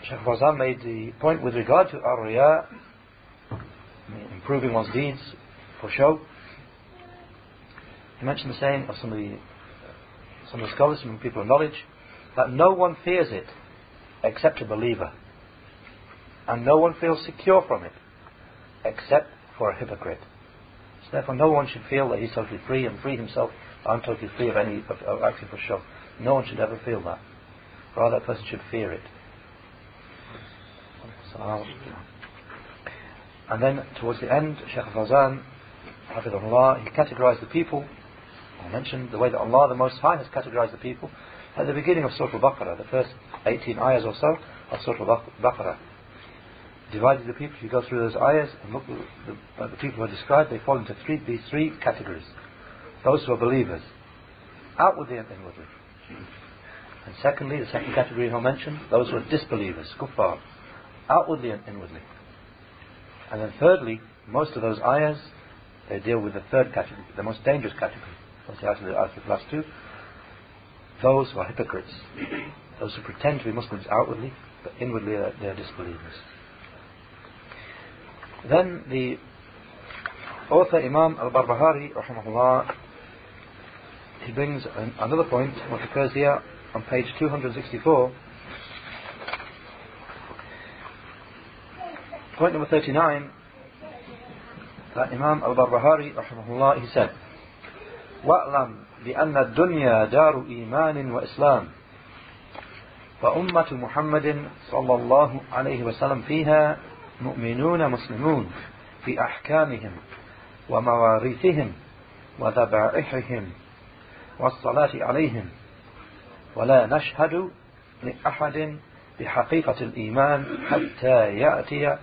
Shaykh Fawzan made the point with regard to ar-riya, improving one's deeds for show. He mentioned the saying of some of the scholars, some people of knowledge, that no one fears it except a believer, and no one feels secure from it except for a hypocrite. So therefore no one should feel that he's totally free and free himself. I'm totally free of acting for show. No one should ever feel that. Rather, a person should fear it. And then towards the end, Shaykh Fawzan, Hafidhullah, he categorized the people. I mentioned the way that Allah the Most High has categorized the people at the beginning of Surah Al-Baqarah, the first 18 ayahs or so of Surah Al-Baqarah. Divided the people. If you go through those ayahs and look at the people who are described, they fall into these three categories. Those who are believers, outwardly and inwardly. And secondly, the second category I mentioned, those who are disbelievers, kuffar, outwardly and inwardly. And then thirdly, most of those ayahs, they deal with the third category, the most dangerous category. What's the last two? Those who are hypocrites, those who pretend to be Muslims outwardly, but inwardly they are disbelievers. Then the author Imam al-Barbahari, rahimahullah, he brings another point, what occurs here on page 264. Point number 39, that Imam al-Barbahari, rahimahullah, he said, وَأْلَمْ بِأَنَّ الدُّنْيَا دَارُ إِيمَانٍ وَإِسْلَامٍ فأمة محمد صلى الله عليه وسلم فيها مؤمنون مسلمون في أحكامهم ومواريثهم وذبائحهم والصلاة عليهم، ولا نشهد لأحد بحقيقة الإيمان حتى يأتي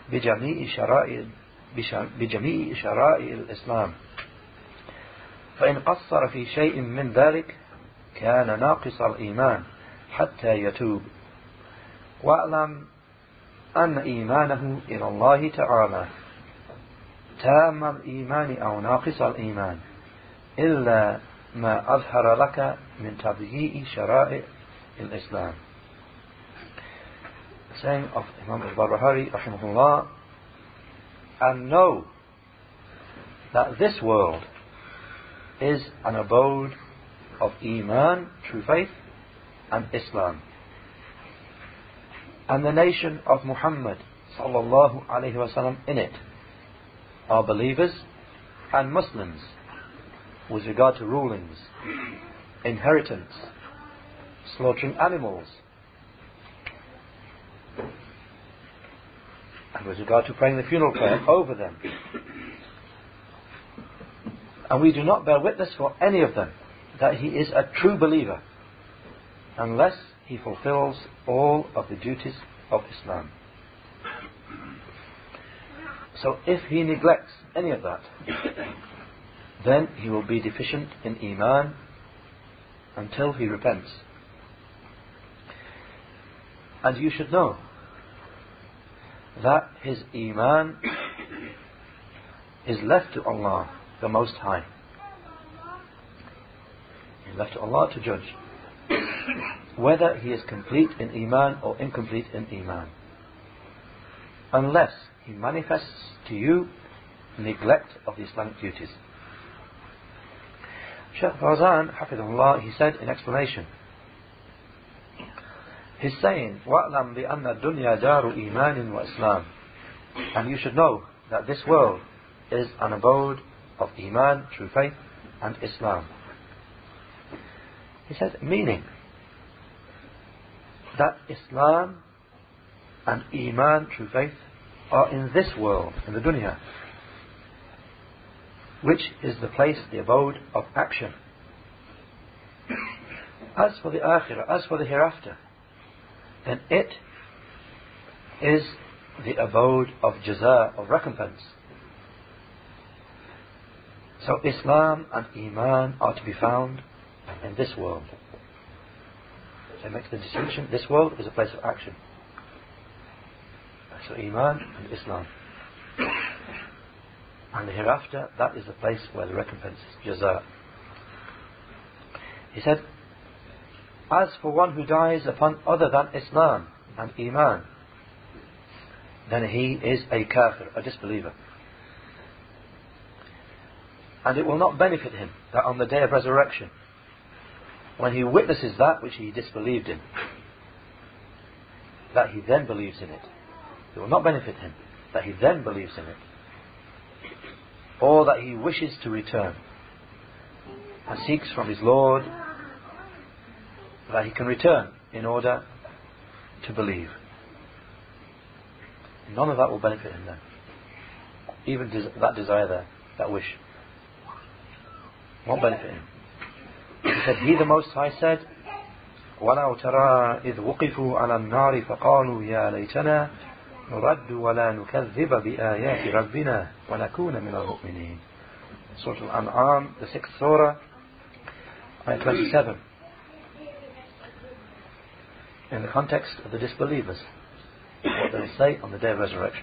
بجميع شرائع الإسلام، فإن قصر في شيء من ذلك كان ناقص الإيمان حتى يتوب. واعلم أن إيمانه إلى الله تعالى تام الإيمان أو ناقص الإيمان إلا ما أظهر لك من تضييع شرائع الإسلام. The saying of Imam al-Barbahari rahimahullah, and know that this world is an abode of Iman, true faith, and Islam, and the nation of Muhammad sallallahu alayhi wasallam in it are believers and Muslims with regard to rulings, inheritance, slaughtering animals, and with regard to praying the funeral prayer over them. And we do not bear witness for any of them that he is a true believer unless he fulfills all of the duties of Islam. So if he neglects any of that, then he will be deficient in Iman until he repents. And you should know that his Iman is left to Allah the Most High. He is left to Allah to judge whether he is complete in Iman or incomplete in Iman, unless he manifests to you neglect of the Islamic duties. Shaykh Fawzan, Hafidhullah, he said in explanation, he's saying, وَأْلَمْ بِأَنَّ الدُّنْيَا دَارُ إِيمَانٍ وَإِسْلَامٍ, and you should know that this world is an abode of Iman, true faith, and Islam. He said, meaning that Islam and Iman, true faith, are in this world, in the dunya, which is the place, the abode of action. As for the akhirah, as for the hereafter, then it is the abode of jaza, of recompense. So Islam and Iman are to be found in this world. So it makes the distinction, this world is a place of action. So Iman and Islam. And the hereafter, that is the place where the recompense is jaza. He said, as for one who dies upon other than Islam, and Iman, then he is a kafir, a disbeliever. And it will not benefit him that on the day of resurrection, when he witnesses that which he disbelieved in, that he then believes in it. It will not benefit him that he then believes in it, or that he wishes to return and seeks from his Lord that he can return in order to believe. None of that will benefit him then. Even that desire there, that wish, won't benefit him. He said, He the Most High said, وَلَوْ تَرَى إِذْ وُقِفُوا عَلَى النَّارِ فَقَالُوا يَا لَيْتَنَا نُرَدُّ وَلَا نُكَذِّبَ بِآيَاتِ رَبِّنَا وَنَكُونَ مِنَ الْمُؤْمِنِينَ. Surah Al-An'am, the 6th surah, ayah 27. In the context of the disbelievers, what they will say on the day of resurrection.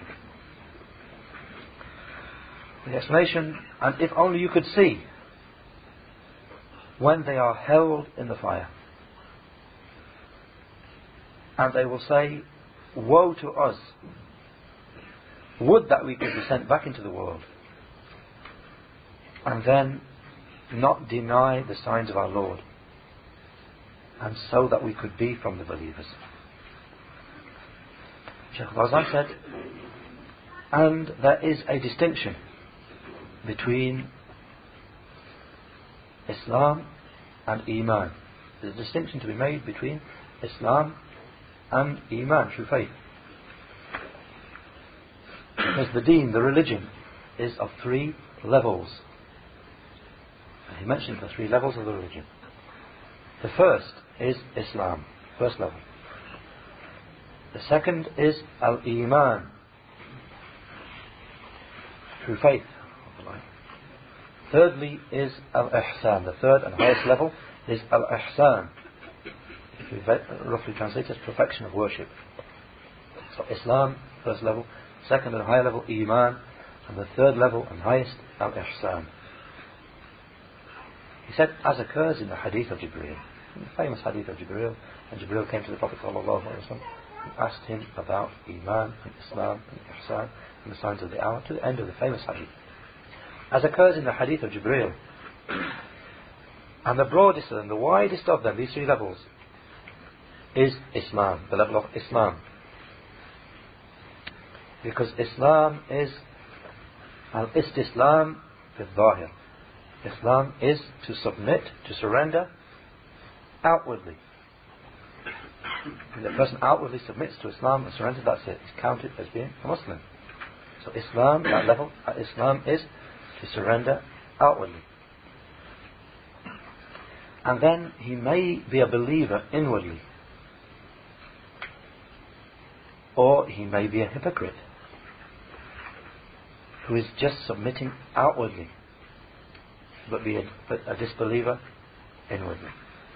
The explanation, and if only you could see when they are held in the fire, and they will say, woe to us, would that we could be sent back into the world, and then not deny the signs of our Lord, and so that we could be from the believers. Shaykh Fawzan said, and there is a distinction between Islam and Iman. There's a distinction to be made between Islam and Iman, true faith. Because the deen, the religion, is of 3 levels. And he mentioned the 3 levels of the religion. The first is Islam, first level. The second is Al-Iman, true faith. Thirdly is Al-Ihsan. The third and highest level is Al-Ihsan. If we roughly translate it as perfection of worship. So Islam, first level. Second and higher level, Iman. And the third level and highest, Al-Ihsan. He said, as occurs in the hadith of Jibreel, the famous hadith of Jibreel, and Jibreel came to the Prophet ﷺ and asked him about Iman and Islam and Ihsan and the signs of the hour, to the end of the famous hadith. As occurs in the hadith of Jibreel, and the broadest and the widest of them, these 3 levels, is Islam, the level of Islam. Because Islam is al-istislam bil-zahir. Islam is to submit, to surrender outwardly. When the person outwardly submits to Islam and surrenders, that's it. He's counted as being a Muslim. So Islam, that level, Islam is to surrender outwardly. And then he may be a believer inwardly, or he may be a hypocrite who is just submitting outwardly, but a disbeliever inwardly.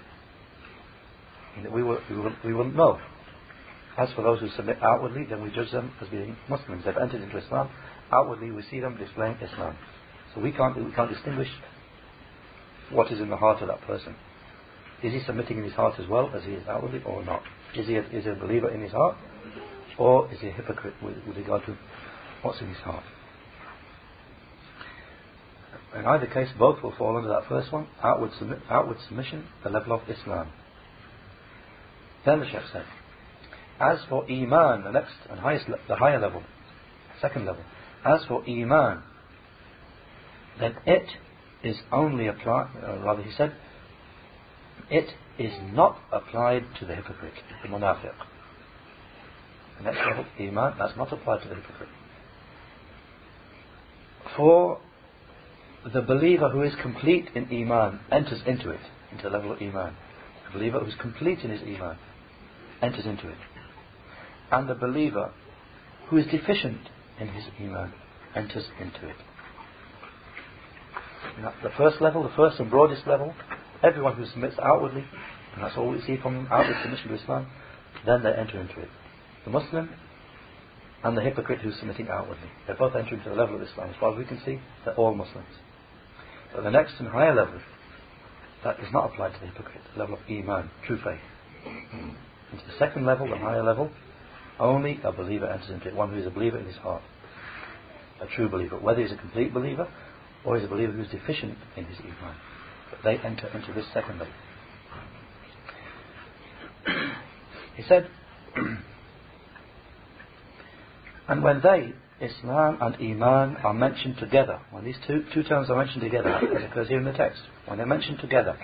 And we will know. As for those who submit outwardly, then we judge them as being Muslims. They've entered into Islam. Outwardly we see them displaying Islam. So we can't distinguish what is in the heart of that person. Is he submitting in his heart as well as he is outwardly, or not? Is he a believer in his heart, or is he a hypocrite with regard to what's in his heart? In either case, both will fall under that first one, outward submission, the level of Islam. Then the Shaykh said, as for Iman, the next and the higher level, second level, as for Iman, then it is only applied, rather he said, it is not applied to the hypocrite, the munafiq. The next level, Iman, that's not applied to the hypocrite. For the believer who is complete in Iman enters into it, into the level of Iman. The believer who is complete in his Iman enters into it. And the believer who is deficient in his Iman enters into it. The first level, the first and broadest level, everyone who submits outwardly, and that's all we see from outward submission to Islam, then they enter into it. The Muslim and the hypocrite who's submitting outwardly, they both enter into the level of Islam. As far as we can see, they're all Muslims. But the next and higher level, that is not applied to the hypocrite, the level of Iman, true faith. into the second level, the higher level, only a believer enters into it, one who is a believer in his heart. A true believer, whether he's a complete believer or he's a believer who's deficient in his iman. But they enter into this second level. He said, and when they, Islam and Iman, are mentioned together, when these two terms are mentioned together, as occurs here in the text, when they're mentioned together,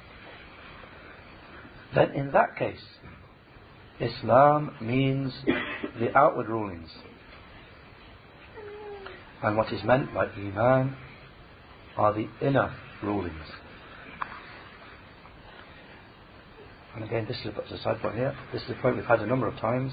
then in that case, Islam means the outward rulings. And what is meant by Iman are the inner rulings. And again, this is a side point here. This is a point we've had a number of times.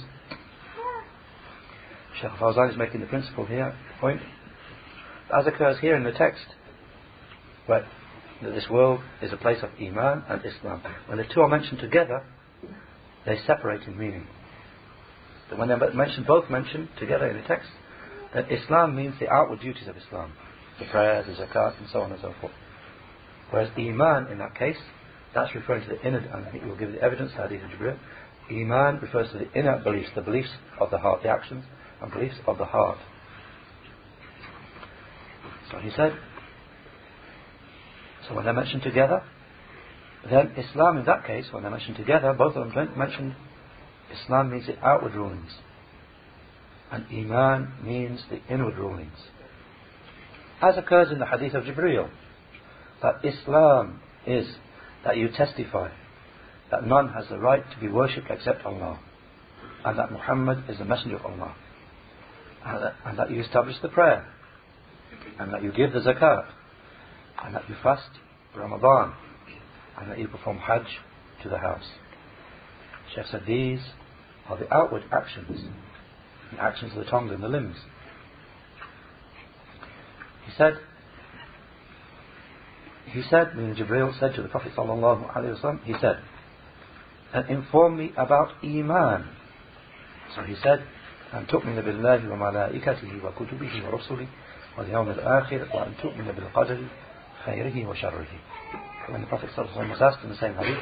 Shaykh Fawzan is making the principle here, point, as occurs here in the text, that this world is a place of Iman and Islam. When the two are mentioned together, they separate in meaning. But when they're both mentioned together in the text, then Islam means the outward duties of Islam, the prayers, the zakat, and so on and so forth. Whereas Iman, in that case, that's referring to the inner, and I think we'll give the evidence, Hadith of Jibreel. Iman refers to the inner beliefs, the beliefs of the heart, the actions and beliefs of the heart. So he said, so when they're mentioned together, then Islam in that case, when they're mentioned together, both of them mentioned, Islam means the outward rulings, and Iman means the inward rulings. As occurs in the Hadith of Jibreel, that Islam is that you testify that none has the right to be worshipped except Allah, and that Muhammad is the messenger of Allah, and that you establish the prayer, and that you give the zakat, and that you fast Ramadan, and that you perform Hajj to the house. Shaykh said these are the outward actions, the actions of the tongue and the limbs. He said, when Jibreel said to the Prophet sallallahu alaihi wasallam, he said, and inform me about Iman. So he said, أن تؤمن بالله وملائكته وكتبه ورسله واليوم الآخر وأن تؤمن بالقدر خيره وشره. When the Prophet sallallahu alaihi wasallam was asked in the same hadith,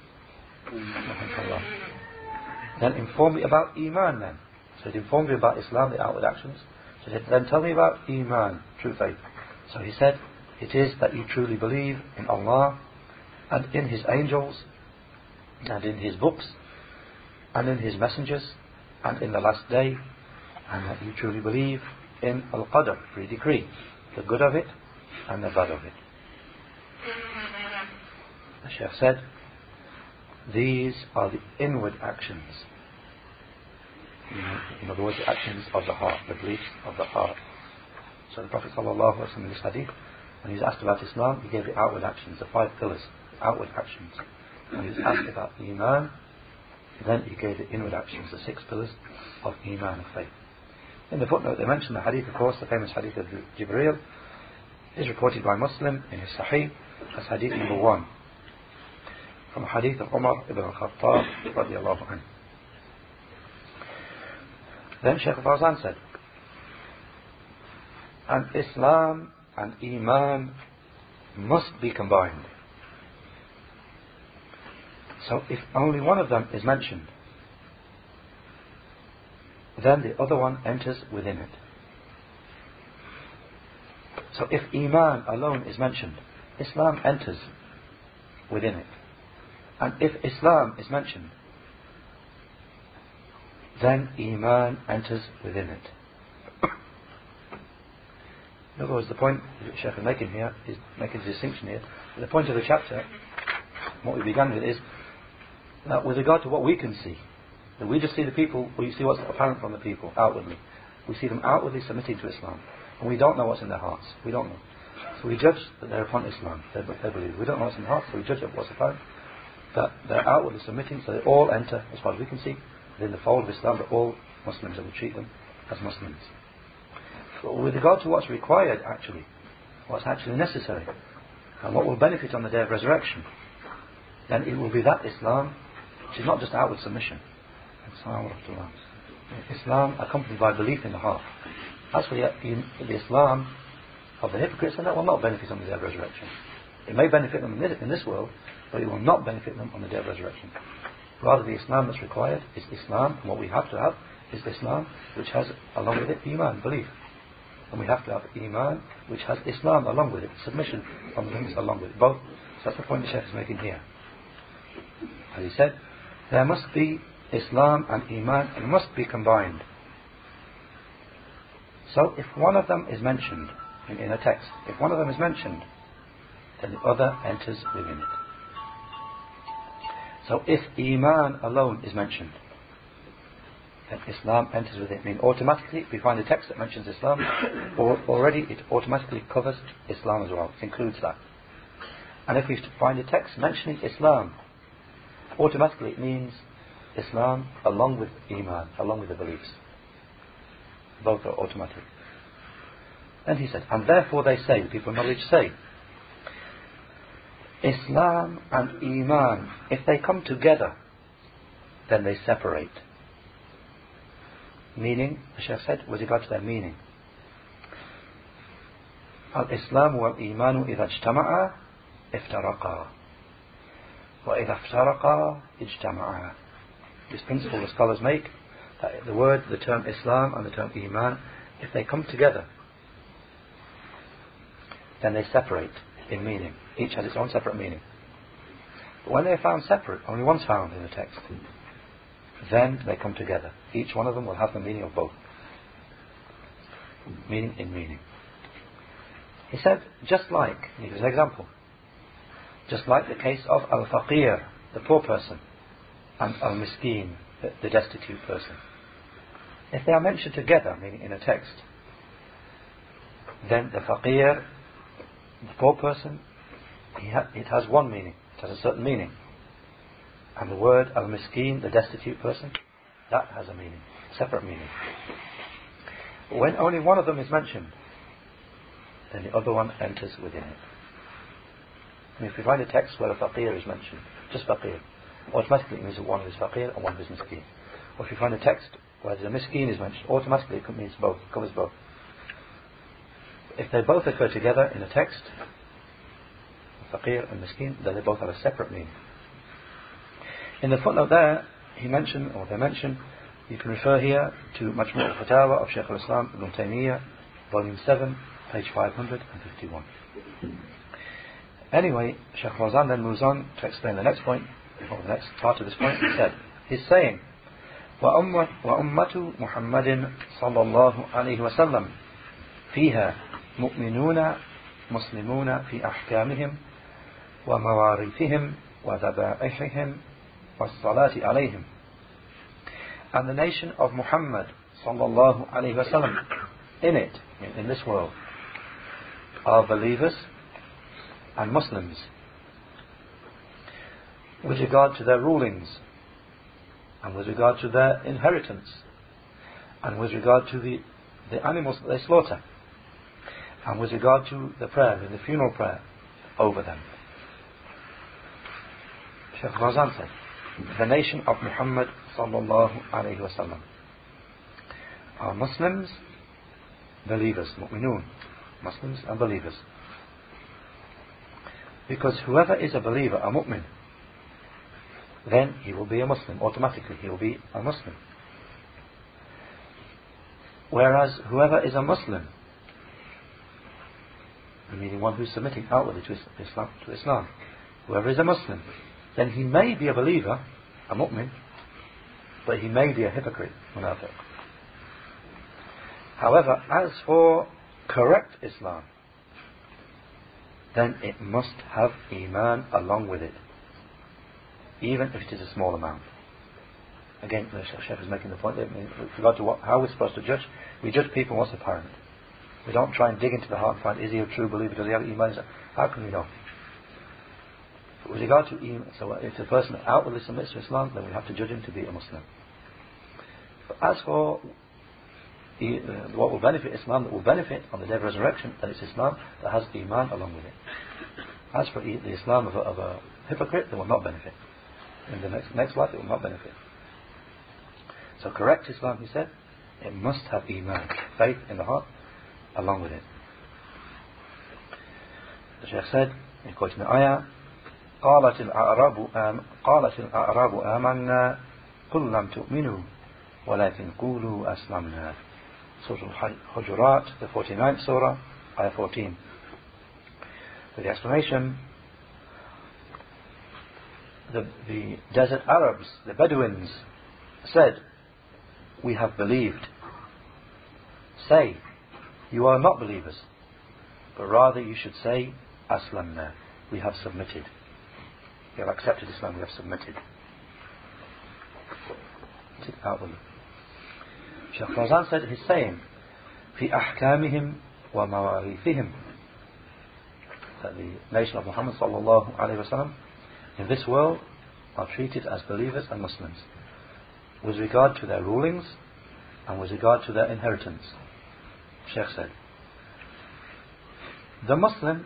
then inform me about Iman then. So he informed me about Islam, the outward actions. So he said, then tell me about Iman, true faith. So he said, it is that you truly believe in Allah and in His angels and in His books and in His messengers and in the last day, and that you truly believe in Al-Qadr, free decree, the good of it and the bad of it. The Shaykh said, these are the inward actions. In other words, the actions of the heart, the beliefs of the heart. So the Prophet ﷺ in this hadith, when he was asked about Islam, he gave the outward actions, the 5 pillars, outward actions. When he was asked about Iman, then he gave the inward actions, the 6 pillars of Iman, of faith. In the footnote they mentioned the hadith, of course, the famous hadith of Jibreel, is reported by Muslim in his Sahih as hadith number 1, from the hadith of Umar ibn al-Khattab radiyallahu anhu. Then Shaykh Fawzan said, and Islam and Iman must be combined. So if only one of them is mentioned, then the other one enters within it. So if Iman alone is mentioned, Islam enters within it. And if Islam is mentioned, then Iman enters within it. In other words, the point that Shaykh is making here, is making a distinction here. The point of the chapter, what we began with, is that with regard to what we can see, that we just see the people, we see what's apparent from the people outwardly. We see them outwardly submitting to Islam, and we don't know what's in their hearts. We don't know. So we judge that they're upon Islam, they believe. We don't know what's in their hearts, so we judge what's apparent, that they're outwardly submitting, so they all enter, as far as we can see, within the fold of Islam, that all Muslims, will treat them as Muslims. But with regard to what's required actually, what's actually necessary, and what will benefit on the day of resurrection, then it will be that Islam, which is not just outward submission. Islam accompanied by belief in the heart. That's the Islam of the hypocrites, and that will not benefit on the day of resurrection. It may benefit them in this world, but it will not benefit them on the day of resurrection. Rather, the Islam that's required is Islam, and what we have to have is Islam which has along with it Iman, belief. And we have to have Iman which has Islam along with it, submission from things along with it. Both. So that's the point the Shaykh is making here. As he said, there must be Islam and Iman, and must be combined. So if one of them is mentioned in a text, if one of them is mentioned, then the other enters within it. So if Iman alone is mentioned, then Islam enters within it. I mean, automatically, if we find a text that mentions Islam, already it automatically covers Islam as well. It includes that. And if we find a text mentioning Islam, automatically it means Islam along with Iman, along with the beliefs. Both are automatic. And he said, and therefore they say, the people of knowledge say, Islam and Iman, if they come together, then they separate. Meaning, the Shaykh said, with regard to their meaning, Al-Islam wal-Imanu idha ijtama'a iftaraqa wa idha iftaraqa ijtama'a. This principle the scholars make, that the term Islam and the term Iman, if they come together, then they separate in meaning. Each has its own separate meaning. But when they're found separate, only one's found in the text, then they come together. Each one of them will have the meaning of both. Meaning in meaning. He said, just like, he gives an example, just like the case of al-faqir, the poor person, and al-miskin, the destitute person. If they are mentioned together, meaning in a text, then the faqir, the poor person, it has one meaning, it has a certain meaning. And the word al-miskin, the destitute person, that has a meaning, separate meaning. But when only one of them is mentioned, then the other one enters within it. And if we find a text where a faqir is mentioned, just faqir, automatically it means that one is faqir and one is miskin. Or if you find a text where the miskin is mentioned, automatically it means both, it covers both. If they both occur together in a text, faqir and miskin, then they both have a separate meaning. In the footnote there, he mentioned, or they mention, you can refer here to Majmu' al-Fatawa of Shaykh al-Islam Ibn Taymiyyah, volume 7, page 551. Anyway, Shaykh Fawzan then moves on to explain the next point, or the next part of this point. He said, he's saying, وَأُمَّةُ مُحَمَّدٍ صَلَّى اللَّهُ عَلَيْهِ وَسَلَّمَ فِيهَا مُؤْمِنُونَ مُسْلِمُونَ فِي أَحْكَامِهِمْ وَمَوَارِثِهِمْ وَذَبَائِحِهِمْ وَالصَّلَاةِ عَلَيْهِمْ. And the nation of Muhammad sallallahu alayhi wasallam, in it, in this world, are believers and Muslims with regard to their rulings, and with regard to their inheritance, and with regard to the animals that they slaughter, and with regard to the prayer, the funeral prayer over them. Shaykh Fawzan said, the nation of Muhammad sallallahu alayhi wasallam are Muslims, believers, mu'minun, Muslims and believers. Because whoever is a believer, a mu'min, then he will be a Muslim, automatically he will be a Muslim. Whereas whoever is a Muslim, meaning one who's submitting outwardly to Islam, whoever is a Muslim, then he may be a believer, a mu'min, but he may be a hypocrite, munafiq. However, as for correct Islam, then it must have Iman along with it, even if it is a small amount. Again, the Shaykh is making the point that with regard to how we're supposed to judge, we judge people what's apparent. We don't try and dig into the heart and find, is he a true believer, does he have Iman? How can we know? But with regard to Iman, so if the person outwardly submits to Islam, then we have to judge him to be a Muslim. But as for what will benefit Islam, that will benefit on the day of resurrection, then it's Islam that has Iman along with it. As for the Islam of a hypocrite, that will not benefit. In the next life, it will not benefit. So correct Islam, he said, it must have Iman, faith in the heart, along with it. The Shaykh said, in quoting the ayah, قالت الأعراب آمنا قل لم تؤمنوا ولكن قولوا أسلمنا. Surah Al-Hujurat, the 49th Surah, Ayah 14. For the explanation, the desert Arabs, the Bedouins, said, we have believed. Say, you are not believers, but rather you should say, Aslamna, we have submitted. We have accepted Islam, we have submitted. Outwardly. Shaykh Fawzan said his saying, في أحكامهم ومواريثهم, that the nation of Muhammad sallallahu alayhi wa sallam in this world are treated as believers and Muslims with regard to their rulings and with regard to their inheritance. Shaykh said, the Muslim,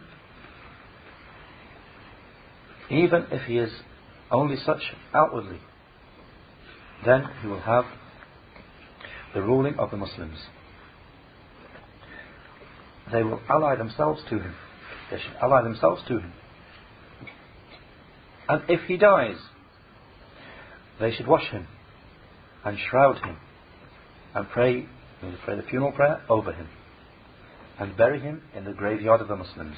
even if he is only such outwardly, then he will have the ruling of the Muslims. They will ally themselves to him. They should ally themselves to him. And if he dies, they should wash him and shroud him and pray the funeral prayer over him and bury him in the graveyard of the Muslims.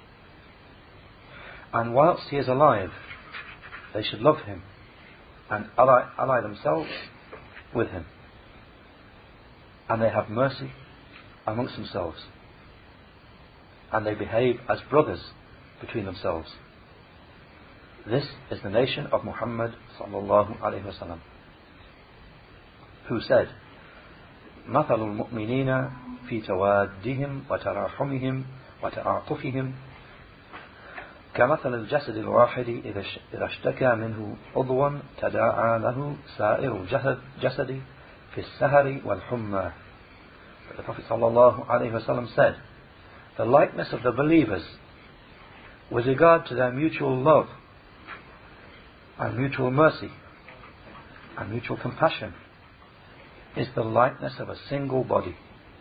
And whilst he is alive, they should love him and ally themselves with him, and they have mercy amongst themselves, and they behave as brothers between themselves. This is the nation of Muhammad sallallahu alayhi wa sallam, who said, مثل المؤمنين في توادهم وتراحمهم وتعاطفهم كمثل الجسد الواحد إذا اشتكى منه عضو تداعى له سائر الجسد في السهر والحمى. The Prophet sallallahu alayhi wa sallam said, the likeness of the believers with regard to their mutual love and mutual mercy and mutual compassion is the likeness of a single body.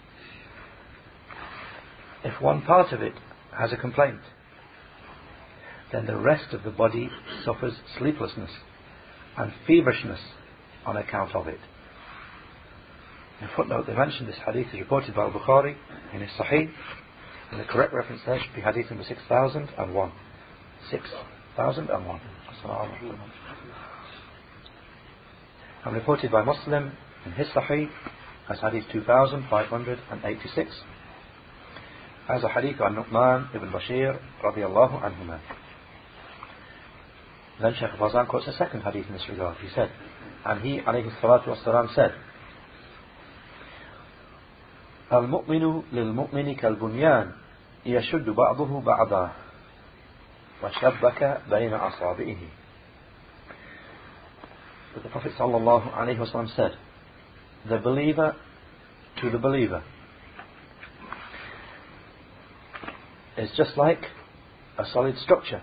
If one part of it has a complaint, then the rest of the body suffers sleeplessness and feverishness on account of it. In a footnote, they mentioned this hadith is reported by Al-Bukhari in his Sahih, and the correct reference there should be hadith number 6001. 6001. And reported by Muslim in his Sahih as hadith 2586, as a hadith of Nu'man ibn Bashir radiyallahu anhuma. Then Shaykh Fawzan quotes a second hadith in this regard. He said, and he alayhi salatu wassalam said, المؤمن للمؤمن كالبنيان يشد بعضه بعضا وشبك بين أصابعه. But the Prophet sallallahu alayhi wasallam said, the believer to the believer is just like a solid structure,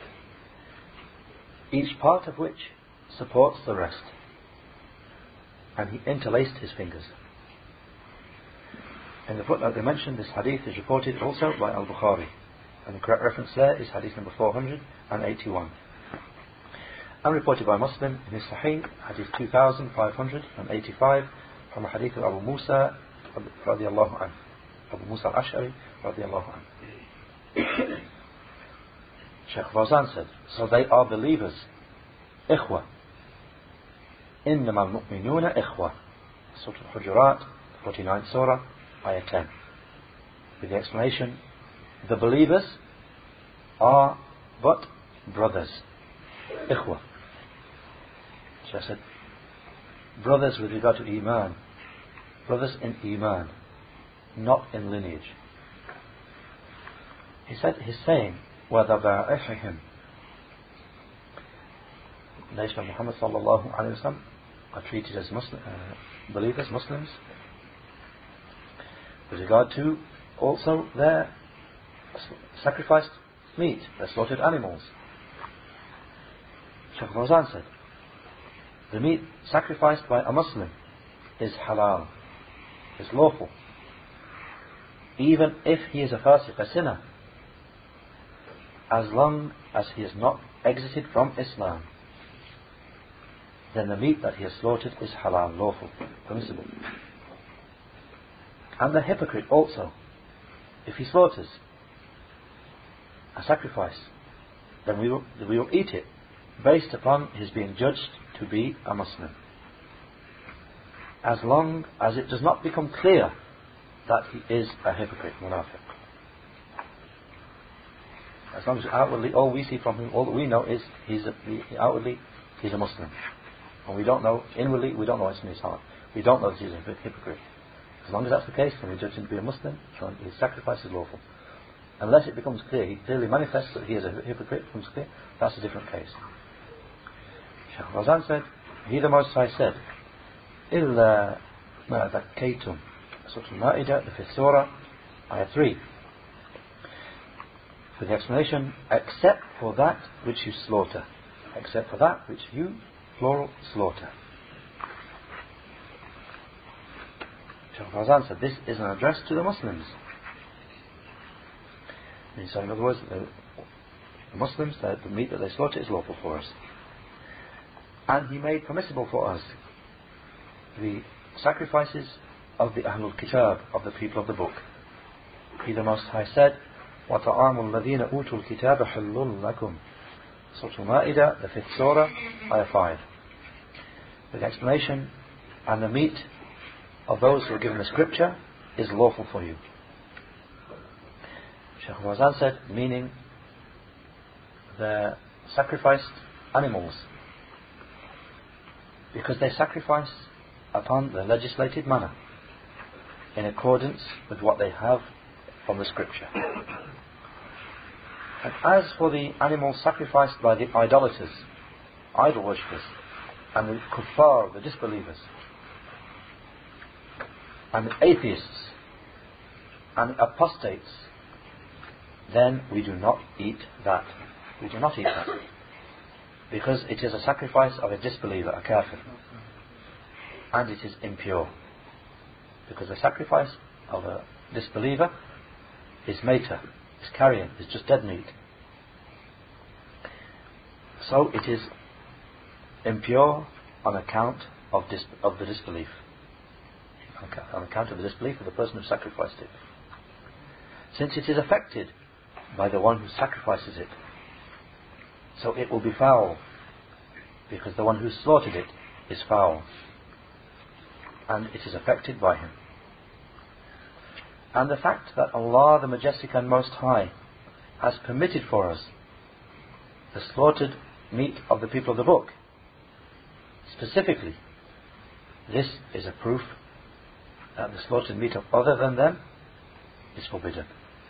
each part of which supports the rest. And he interlaced his fingers. In the footnote they mentioned, this hadith is reported also by Al-Bukhari, and the correct reference there is hadith number 481. And reported by Muslim in his Sahih, hadith 2585, from a hadith of Abu Musa radiallahu anhu, Abu Musa al-Ash'ari radiallahu anhu. Shaykh Fawzan said, so they are believers, ikhwa. إنما المؤمنون إخوة. Surah Al-Hujurat, 49th Surah, Ayah 10. With the explanation, the believers are but brothers, ikhwa. So I said, brothers with regard to Iman, brothers in Iman, not in lineage. He said, he's saying, وَذَبَائِحِهِمْ, the nation of Muhammad sallallahu alayhi wa sallam are treated as believers, Muslims, with regard to also their sacrificed meat, their slaughtered animals. Shaykh Fawzan said, the meat sacrificed by a Muslim is halal, is lawful, even if he is a fasiq, a sinner, as long as he is not exited from Islam, then the meat that he has slaughtered is halal, lawful, permissible. And the hypocrite also, if he slaughters a sacrifice, then we will eat it based upon his being judged to be a Muslim, as long as it does not become clear that he is a hypocrite, munafiq. As long as outwardly all we see from him, all that we know is outwardly he's a Muslim, and we don't know inwardly, we don't know what's in his heart. We don't know that he's a hypocrite. As long as that's the case, then we judge him to be a Muslim, so his sacrifice is lawful. Unless it becomes clear, he clearly manifests that he is a hypocrite, becomes clear, that's a different case. Shaykh Fawzan said, he the Most High said, إِلَّا مَا ذَكَّيْتُمْ, Surah Al-Ma'idah, the 5th Surah, Ayah 3. For the explanation, except for that which you slaughter. Except for that which you, plural, slaughter. Shaykh Fawzan said, this is an address to the Muslims. And he's saying, in other words, the Muslims, the meat that they slaughter is lawful for us. And he made permissible for us the sacrifices of the Ahlul Kitab, of the people of the book. He the Most High said, وَطَعَامُ الَّذِينَ أُوتُوا الْكِتَابَ حِلٌّ لَكُمْ. Surah Al-Ma'idah, the 5th Surah, Ayah 5. With explanation, and the meat of those who are given the scripture is lawful for you. Shaykh Fawzan said, meaning the sacrificed animals, because they sacrifice upon the legislated manner, in accordance with what they have from the scripture. And as for the animals sacrificed by the idolaters, idol worshippers, and the kuffar, the disbelievers, and the atheists, and the apostates, then we do not eat that. We do not eat that. Because it is a sacrifice of a disbeliever, a kafir. And it is impure. Because the sacrifice of a disbeliever is maita, is carrion, is just dead meat. So it is impure on account of the disbelief. On account of the disbelief of the person who sacrificed it. Since it is affected by the one who sacrifices it, so it will be foul, because the one who slaughtered it is foul, and it is affected by him. And the fact that Allah the Majestic and Most High has permitted for us the slaughtered meat of the people of the book, specifically, this is a proof that the slaughtered meat of other than them is forbidden.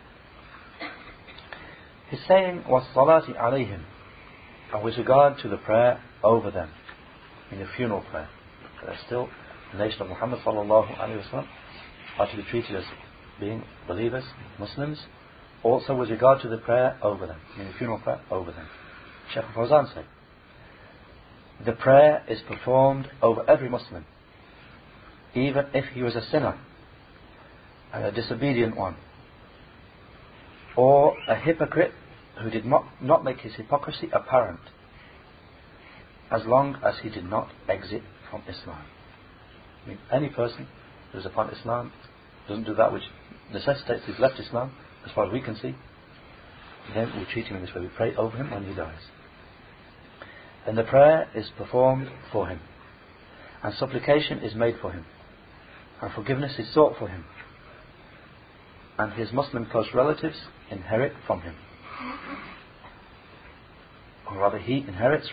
His saying was salati alayhim, and with regard to the prayer over them, in the funeral prayer. They're still, the nation of Muhammad sallallahu alayhi wa sallam are to be treated as being believers, Muslims, also with regard to the prayer over them, in the funeral prayer over them. Shaykh Fawzan said, the prayer is performed over every Muslim, even if he was a sinner and a disobedient one, or a hypocrite who did not make his hypocrisy apparent, as long as he did not exit from Islam. I mean, any person who is upon Islam, doesn't do that which necessitates he's left Islam, as far as we can see, then we treat him in this way. We pray over him when he dies. Then the prayer is performed for him, and supplication is made for him, and forgiveness is sought for him, and his Muslim close relatives inherit from him. Or rather, he inherits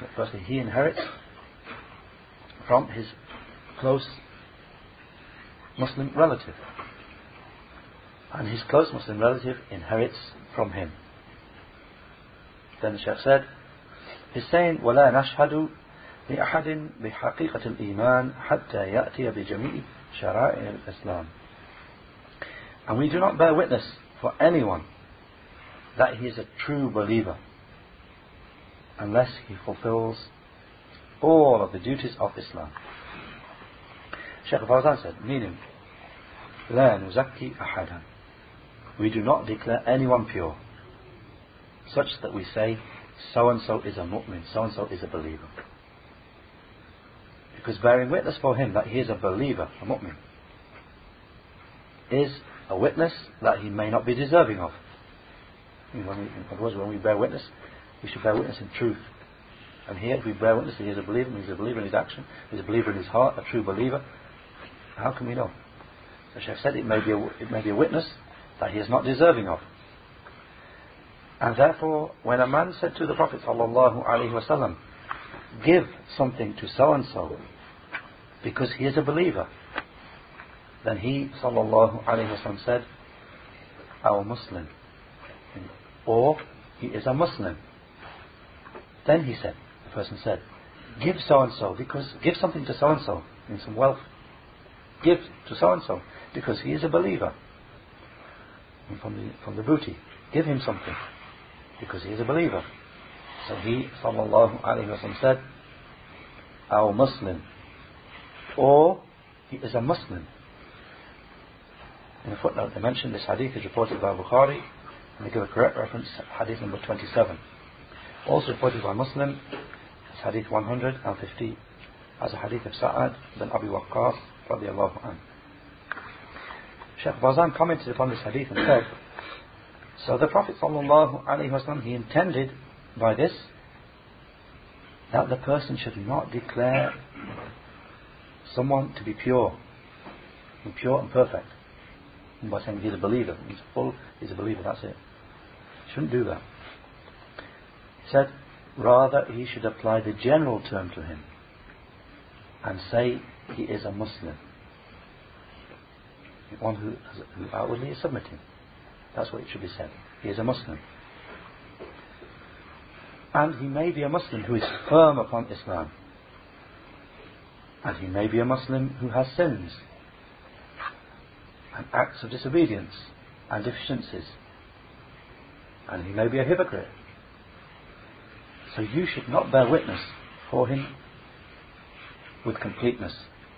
from his close Muslim relative, and his close Muslim relative inherits from him. Then the Shaykh said, he's saying, وَلَا نَشْهَدُ لِأَحَدٍ بِحَقِيقَةِ الْإِيمَانِ حَتَّى يَأْتِيَ بِجَمِيعِ شَرَائِعِ الْإِسْلَامِ. And we do not bear witness for anyone that he is a true believer unless he fulfills all of the duties of Islam. Shaykh Fawzan said, meaning, لا نزكي أحدا, we do not declare anyone pure, such that we say so and so is a mu'min, so and so is a believer. Because bearing witness for him that he is a believer, a mu'min, is a witness that he may not be deserving of. In other words, when we bear witness, we should bear witness in truth. And here, if we bear witness that he is a believer, he's a believer in his action, he's a believer in his heart, a true believer, how can we know? The Shaykh said it may be a witness that he is not deserving of. And therefore, when a man said to the Prophet ﷺ, give something to so and so because he is a believer, then he ﷺ said, our Muslim, or he is a Muslim. Then he said, the person said, give so and so, because give something to so and so, in some wealth. Give to so and so because he is a believer. And from the booty, give him something because he is a believer. So he ﷺ said, our Muslim, or he is a Muslim. In a footnote they mention this hadith is reported by Bukhari, and they give a correct reference, hadith number 27. Also reported by Muslim, it's hadith 150, as a hadith of Sa'ad bin Abi Waqqas radiyallahu anhu. Shaykh Fawzan commented upon this hadith and said, so the Prophet ﷺ, he intended by this that the person should not declare someone to be pure and perfect. And by saying he's a believer, he's a believer, that's it. Shouldn't do that. He said, rather he should apply the general term to him and say he is a Muslim. One who outwardly is submitting. That's what it should be said. He is a Muslim. And he may be a Muslim who is firm upon Islam. And he may be a Muslim who has sins and acts of disobedience and deficiencies. And he may be a hypocrite. So you should not bear witness for him with completeness.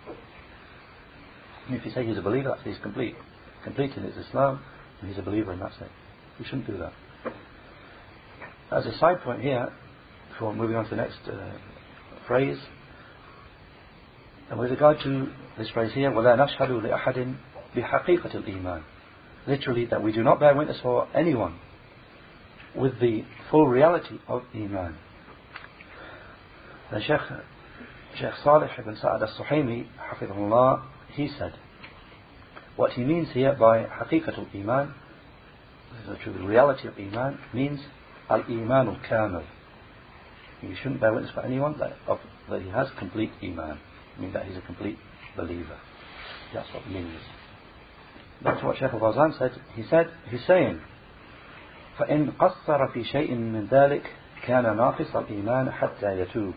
And if you say he's a believer, that's he's complete in his Islam, and he's a believer, and that's it. You shouldn't do that. As a side point here, before moving on to the next phrase, and with regard to this phrase here, وَلَا نَشْهَدُ لِأَحَدٍ بِحَقِيقَةِ الْإِيمَانِ, literally, that we do not bear witness for anyone with the full reality of Iman. The Shaykh Salih ibn Sa'ad al-Suhaimi, hafidhullah, he said, what he means here by haqiqatul iman, the reality of iman, means al-iman al-kamil. You shouldn't bear witness for anyone that he has complete iman, meaning that he's a complete believer. That's what it means. That's what Shaykh al-Fawzan said. He's saying, فَإِنْ قَصَّرَ فِي شَيْءٍ مِّن ذَلِكَ كَانَ نَاقِصَ الْإِيمَانِ حَتَّى يَتُوبَ.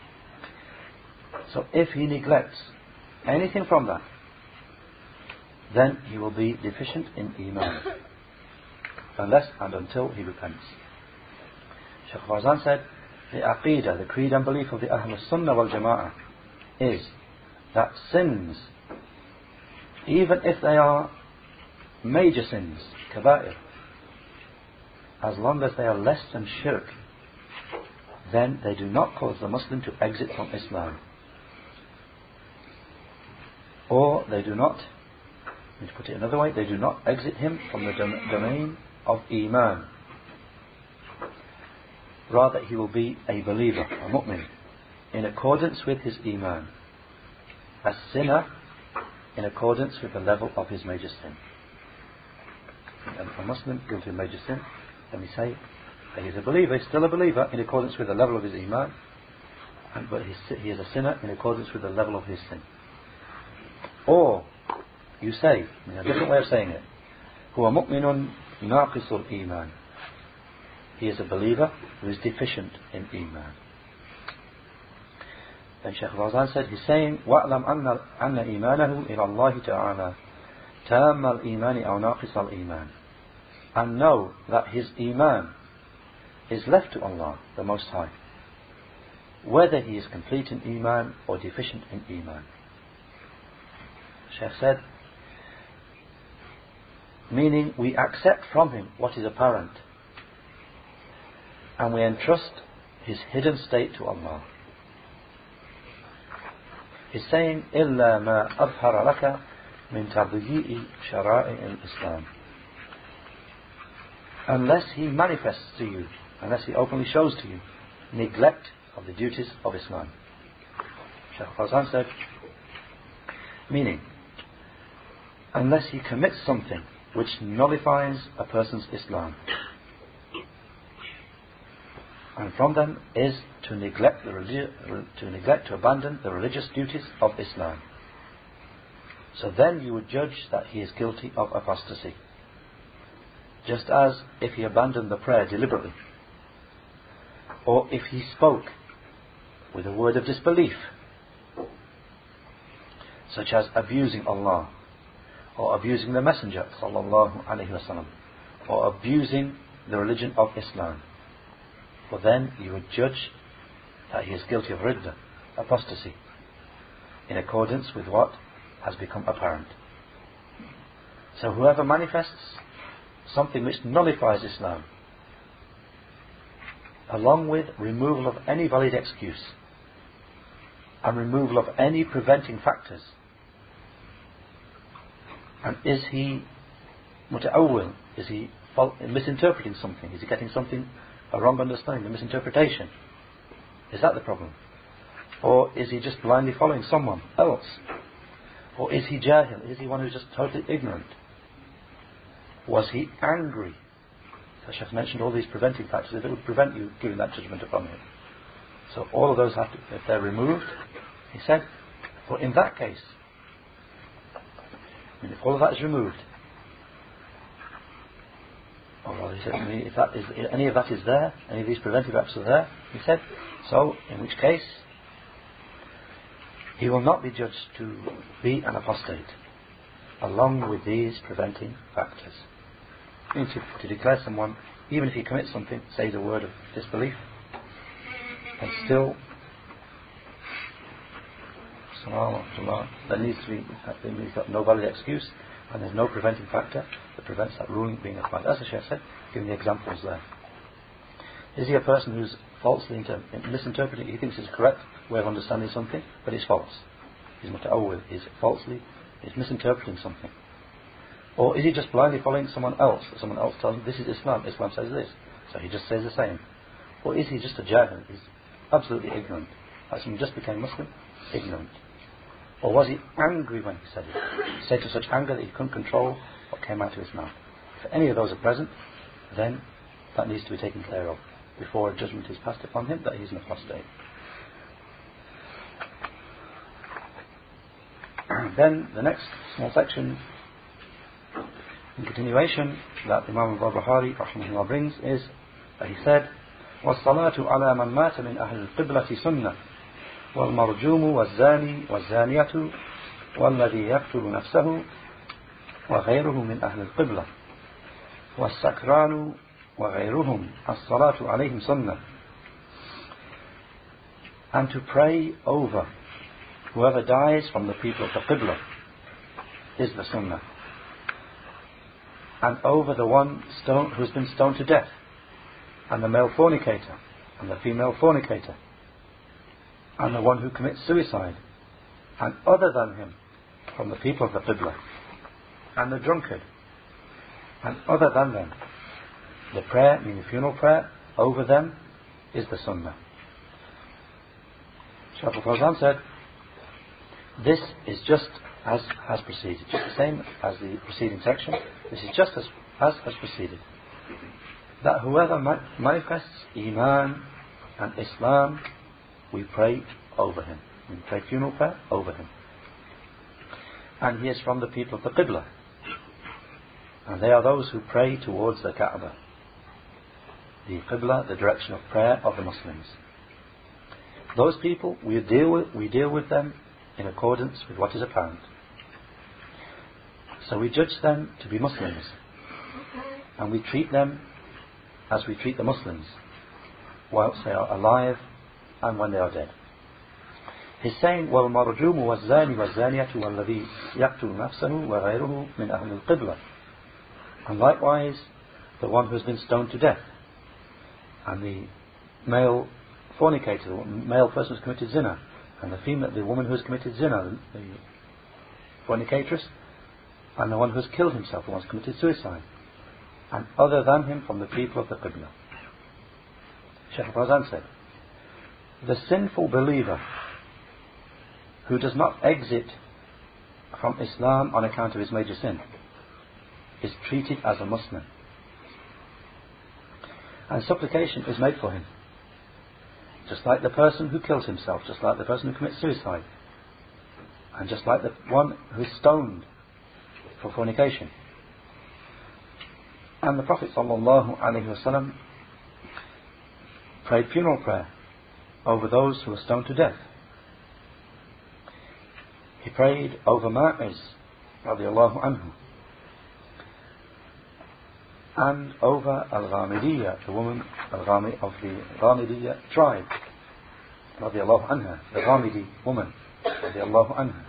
So if he neglects anything from that, then he will be deficient in Iman, unless and until he repents. Shaykh Fawzan said, the Aqidah, the creed and belief of the Ahl Sunnah wal Jama'ah, is that sins, even if they are major sins, kaba'ir, as long as they are less than shirk, then they do not cause the Muslim to exit from Islam. Or they do not, to put it another way, they do not exit him from the domain of Iman. Rather, he will be a believer, a mu'min, in accordance with his Iman. A sinner, in accordance with the level of his major sin. And a Muslim guilty of major sin, then we say that he's a believer, he's still a believer in accordance with the level of his Iman, but he is a sinner in accordance with the level of his sin. Or, you say, a different way of saying it, huwa mu'minun naqisul iman. He is a believer who is deficient in Iman. Then Shaykh Fawzan said, he's saying, وَأَعْلَمْ أَنَّ إِيمَانَهُ إِلَى اللَّهِ تَعَالَى تَامَّ الْإِيمَانِ أَوْ نَاقِصَ الْإِيمَانِ. And know that his Iman is left to Allah, the Most High, whether he is complete in Iman or deficient in Iman. Shaykh said, meaning we accept from him what is apparent, and we entrust his hidden state to Allah. He's saying, إِلَّا مَا أَظْهَرَ لَكَ مِنْ تَضْيِيءِ شَرَائِعِ الْإِسْلَامِ, unless he manifests to you, unless he openly shows to you neglect of the duties of Islam. Shaykh Fawzan said, meaning, unless he commits something which nullifies a person's Islam. And from them is to neglect to abandon the religious duties of Islam. So then you would judge that he is guilty of apostasy. Just as if he abandoned the prayer deliberately, or if he spoke with a word of disbelief, such as abusing Allah, or abusing the Messenger sallallahu alaihi wasallam, or abusing the religion of Islam. For then you would judge that he is guilty of ridda, apostasy, in accordance with what has become apparent. So whoever manifests something which nullifies Islam, along with removal of any valid excuse and removal of any preventing factors, and is he muta'awwil, is he misinterpreting something, is he getting something, a wrong understanding, a misinterpretation? Is that the problem? Or is he just blindly following someone else? Or is he jahil? Is he one who's just totally ignorant? Was he angry? So Shaykh mentioned all these preventing factors if it would prevent you giving that judgment upon him. So all of those have to, if they're removed, he said, well, in that case, if all of that is removed, he said, if that is, any of that is there, any of these preventive factors are there, he said, so in which case he will not be judged to be an apostate along with these preventing factors. To declare someone, even if he commits something, says a word of disbelief, and still there needs to be, he's got no valid excuse and there's no preventing factor that prevents that ruling being applied. As the Shaykh said, giving the examples there. Is he a person who's falsely misinterpreting? He thinks it's a correct way of understanding something, but it's false. He's muta'awwil, he's misinterpreting something. Or is he just blindly following someone else? Someone else tells him this is Islam, Islam says this, so he just says the same. Or is he just a jahil? He's absolutely ignorant. As he just became Muslim, ignorant. Or was he angry when he said it? He said to such anger that he couldn't control what came out of his mouth. If any of those are present, then that needs to be taken care of before a judgment is passed upon him that he's an apostate. Then the next small section, in continuation, that Imam al-Barbahari rahimahullah brings is that he said, وَالصَّلَاةُ عَلَى مَنْ مَاتَ مِنْ أَهْلِ الْقِبْلَةِ سُنَّةٌ وَالْمَرْجُومُ وَالزَّانِي وَالزَّانِيَةُ وَالَّذِي يَقْتُلُ نَفْسَهُ وَغَيْرُهُ مِنْ أَهْلِ الْقِبْلَةِ وَالسَّكْرَانُ وَغَيْرُهُمْ الصَّلَاةُ عَلَيْهِمْ سُنَّةٌ. And to pray over whoever dies from the people of the Qibla is the Sunnah. And over the one who has been stoned to death, and the male fornicator, and the female fornicator, and the one who commits suicide, and other than him from the people of the Qibla, and the drunkard, and other than them, the prayer, meaning funeral prayer, over them is the Sunnah. Shaykh al-Fawzan said, this is just as has proceeded, just the same as the preceding section. This is just as has proceeded. That whoever manifests Iman and Islam, we pray over him. We pray funeral prayer over him. And he is from the people of the Qibla. And they are those who pray towards the Kaaba. The Qibla, the direction of prayer of the Muslims. Those people, we deal with them in accordance with what is apparent. So we judge them to be Muslims, and we treat them as we treat the Muslims whilst they are alive and when they are dead. He's saying, وَالْمَرْجُومُ وَالزَّانِ وَالزَّانِيَةُ وَالَّذِي يَقْتُلُ نَفْسَهُ وَغَيْرُهُ مِنْ أَهْلِ الْقِبْلَةِ. And likewise, the one who has been stoned to death, and the male fornicator, the male person who's committed zina, and the woman who has committed zina, the fornicatress, and the one who has killed himself, the one who has committed suicide, and other than him from the people of the Qibla. Shaykh Fawzan said, the sinful believer who does not exit from Islam on account of his major sin is treated as a Muslim, and supplication is made for him, just like the person who kills himself, just like the person who commits suicide, and just like the one who is stoned for fornication. And the Prophet ﷺ prayed funeral prayer over those who were stoned to death. He prayed over Ma'iz radiallahu anhu, and over Al-Ghamidiyya, the woman of the Ghamidiyya tribe radiallahu anha, the Ghamidi woman radiallahu anha.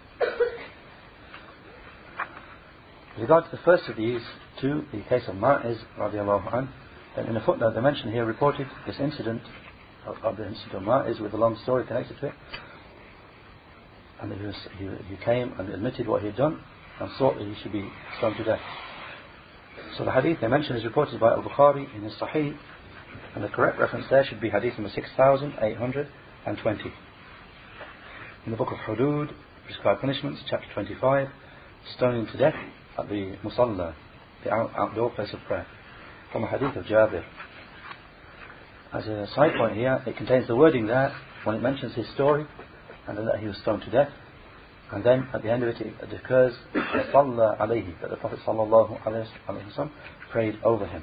With regard to the first of these two, the case of Ma'iz radiallahu anhu, then in a footnote they mention here, reported this incident of the incident of Ma'iz with a long story connected to it, and he came and admitted what he had done and thought that he should be stoned to death. So the hadith they mention is reported by Al-Bukhari in his Sahih, and the correct reference there should be hadith number 6820. In the book of Hudud, Prescribed Punishments, chapter 25, stoning to death at the Musalla, the outdoor place of prayer, from a hadith of Jabir. As a side point here, it contains the wording there when it mentions his story and then that he was stoned to death, and then at the end of it it occurs Salla alayhi, that the Prophet sallallahu alayhi wasallam prayed over him.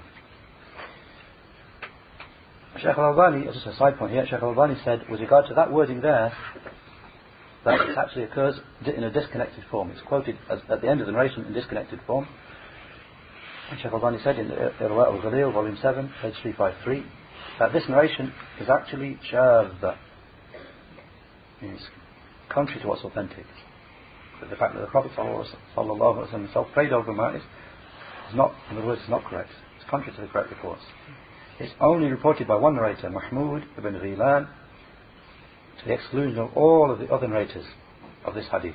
Shaykh Al-Albani, as a side point here, Shaykh Al-Albani said with regard to that wording there, that it actually occurs in a disconnected form. It's quoted at the end of the narration in disconnected form. And Shaykh Al-Albani said in Irwa al-Ghalil, volume 7, page 353, that this narration is actually shadh. It's contrary to what's authentic. But the fact that the Prophet ﷺ himself prayed over Ma'iz is not, in other words, is not correct. It's contrary to the correct reports. It's only reported by one narrator, Mahmud ibn Ghilan, to the exclusion of all of the other narrators of this hadith.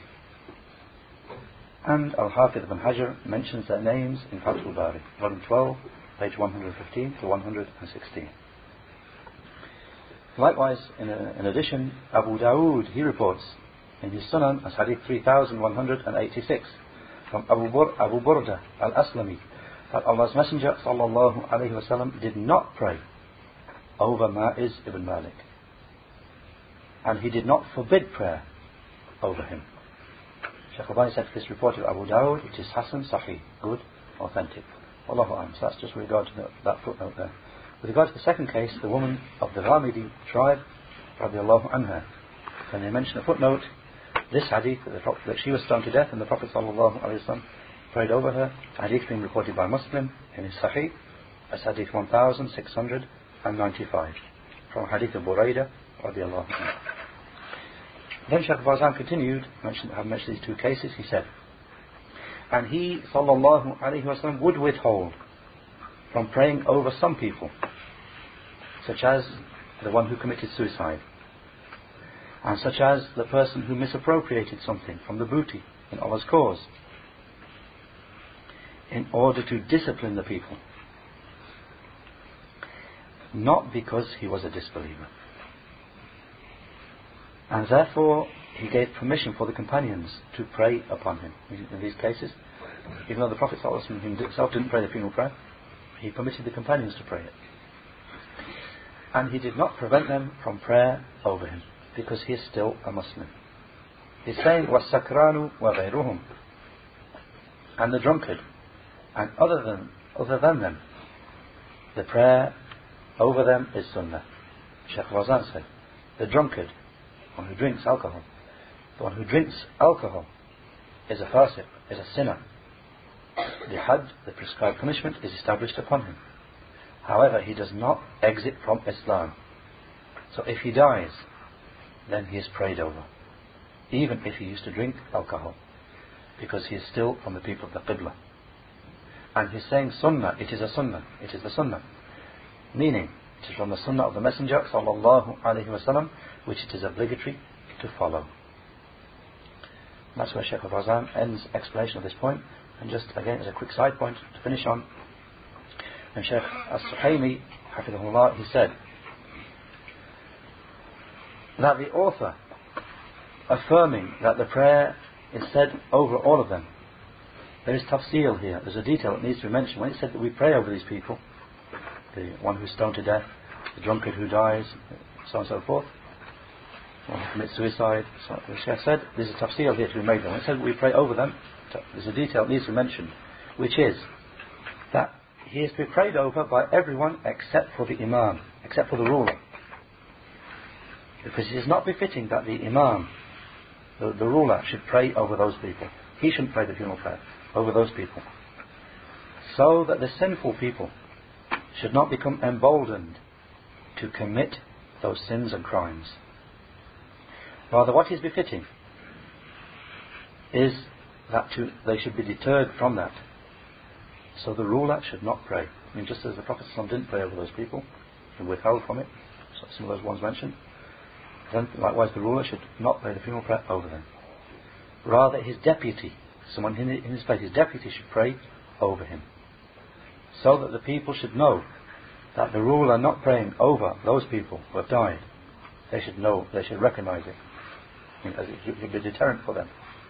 And Al-Hafidh ibn Hajar mentions their names in Fathul Bari, volume 12, page 115 to 116. Likewise, in addition, Abu Dawood, he reports in his Sunan as hadith 3186 from Abu Burda al-Aslami that Allah's Messenger sallallahu alayhi wasallam did not pray over Ma'iz ibn Malik, and he did not forbid prayer over him. Shaykh Al-Albani said this report of Abu Dawood, it is Hasan Sahih, good, authentic. Allahu A'lam. So that's just with regard to that footnote there. With regard to the second case, the woman of the Ghamidi tribe, radiallahu anha, when they mention a footnote, this hadith, that she was stoned to death and the Prophet sallallahu alayhi wa sallam prayed over her, hadith being reported by Muslim in his Sahih, as hadith 1695, from hadith of Buraidah, radiallahu anha. Then Shaykh Fawzan continued, having mentioned these two cases, he said, and he sallallahu alayhi wa sallam would withhold from praying over some people, such as the one who committed suicide, and such as the person who misappropriated something from the booty in Allah's cause, in order to discipline the people, not because he was a disbeliever. And therefore he gave permission for the companions to pray upon him in these cases. Even though the Prophet ﷺ himself didn't pray the funeral prayer, he permitted the companions to pray it. And he did not prevent them from prayer over him, because he is still a Muslim. He's saying, وَالسَّكْرَانُ وَغَيْرُهُمْ, and the drunkard, and other than them, the prayer over them is sunnah. Shaykh Fawzan said, the drunkard, one who drinks alcohol, the one who drinks alcohol is a fasiq, is a sinner. The had, the prescribed punishment, is established upon him. However, he does not exit from Islam. So if he dies, then he is prayed over, even if he used to drink alcohol, because he is still from the people of the Qibla. And he's saying sunnah, it is a sunnah, it is the sunnah. Meaning, It is from the Sunnah of the Messenger sallallahu alaihi wasallam, which it is obligatory to follow. And that's where Shaykh al-Fawzan ends explanation of this point. And just again as a quick side point to finish on, and Shaykh as-Suhaimi hafidhahullah, he said that the author affirming that the prayer is said over all of them, there is tafsil here, there's a detail that needs to be mentioned. When it said that we pray over these people, the one who's stoned to death, the drunkard who dies, so on and so forth, one who commits suicide, so the Shaykh said there's a tafsil here to be made. When it said that we pray over them, there's a detail that needs to be mentioned, which is that he is to be prayed over by everyone except for the Imam, except for the ruler. Because it is not befitting that the Imam, the ruler, should pray over those people. He shouldn't pray the funeral prayer over those people. So that the sinful people should not become emboldened to commit those sins and crimes. Rather, what is befitting is that they should be deterred from that. So the ruler should not pray. I mean, just as the Prophet ﷺ didn't pray over those people, and withheld from it, so some of those ones mentioned, then likewise the ruler should not pray the funeral prayer over them. Rather, his deputy, someone in his place, his deputy should pray over him. So that the people should know that the ruler not praying over those people who have died, they should know, they should recognize it. I mean, as it should be a deterrent for them.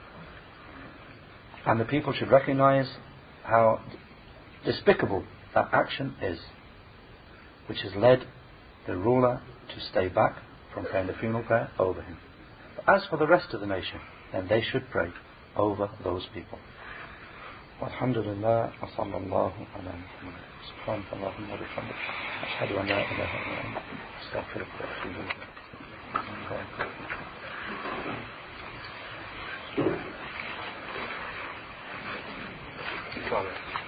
And the people should recognize how despicable that action is, which has led the ruler to stay back from praying the funeral prayer over him. But as for the rest of the nation, then they should pray over those people. Walhamdulillah, wa sallallahu ala Muhammad. Subhanaka Allahumma wa bihamdik. Ashhadu an la ilaha illa anta. Astaghfiruka wa atubu ilayk.